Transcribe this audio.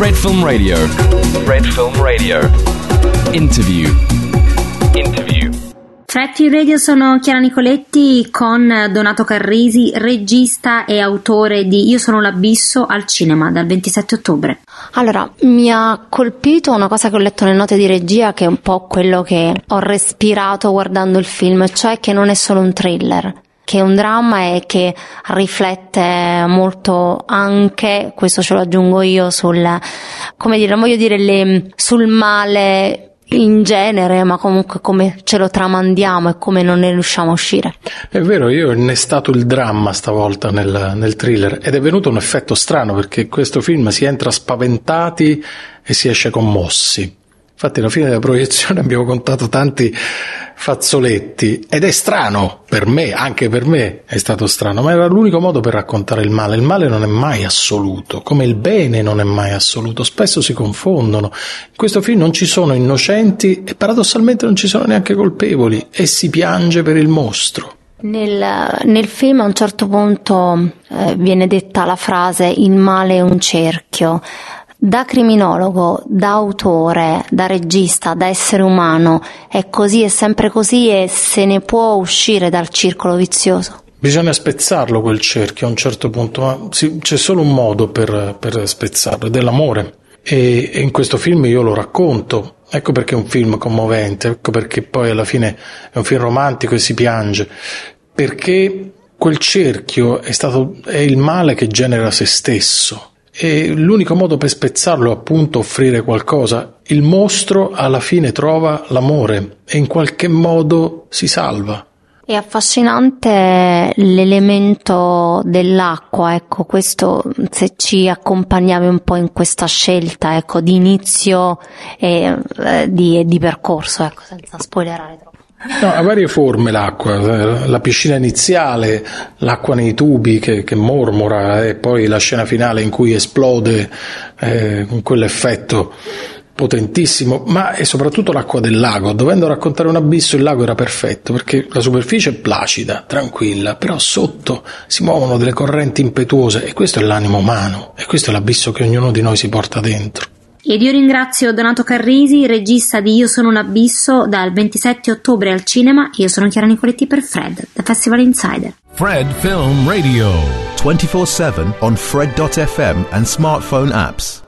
Fred Film Radio. Fred Film Radio. Interview. Fred Film Radio, sono Chiara Nicoletti con Donato Carrisi, regista e autore di Io sono l'abisso al cinema dal 27 ottobre. Allora, mi ha colpito una cosa che ho letto nelle note di regia, che è un po' quello che ho respirato guardando il film, cioè che non è solo un thriller, che è un dramma e che riflette molto anche, questo ce lo aggiungo io, sul, come dire, non voglio dire sul male in genere, ma comunque come ce lo tramandiamo e come non ne riusciamo a uscire. È vero, io ho innestato il dramma stavolta nel thriller ed è venuto un effetto strano, perché in questo film si entra spaventati e si esce commossi. Infatti alla fine della proiezione abbiamo contato tanti fazzoletti ed è strano per me, anche per me è stato strano, ma era l'unico modo per raccontare il male. Il male non è mai assoluto, come il bene non è mai assoluto, spesso si confondono. In questo film non ci sono innocenti e paradossalmente non ci sono neanche colpevoli e si piange per il mostro. Nel film a un certo punto viene detta la frase "il male è un cerchio". Da criminologo, da autore, da regista, da essere umano, è così, è sempre così, e se ne può uscire dal circolo vizioso? Bisogna spezzarlo quel cerchio a un certo punto, ma c'è solo un modo per spezzarlo, ed è l'amore. E in questo film io lo racconto, ecco perché è un film commovente, ecco perché poi alla fine è un film romantico e si piange, perché quel cerchio è il male che genera se stesso. E l'unico modo per spezzarlo è appunto offrire qualcosa. Il mostro alla fine trova l'amore e in qualche modo si salva. È affascinante l'elemento dell'acqua, ecco, questo, se ci accompagnavi un po' in questa scelta, ecco, di inizio e di percorso, ecco, senza spoilerare troppo. No, ha varie forme l'acqua, la piscina iniziale, l'acqua nei tubi che mormora e poi la scena finale in cui esplode con quell'effetto potentissimo, ma è soprattutto l'acqua del lago. Dovendo raccontare un abisso, il lago era perfetto perché la superficie è placida, tranquilla, però sotto si muovono delle correnti impetuose e questo è l'animo umano e questo è l'abisso che ognuno di noi si porta dentro. Ed io ringrazio Donato Carrisi, regista di Io sono un abisso dal 27 ottobre al cinema. Io sono Chiara Nicoletti per Fred, da Festival Insider. Fred Film Radio. 24/7 on Fred.fm and smartphone apps.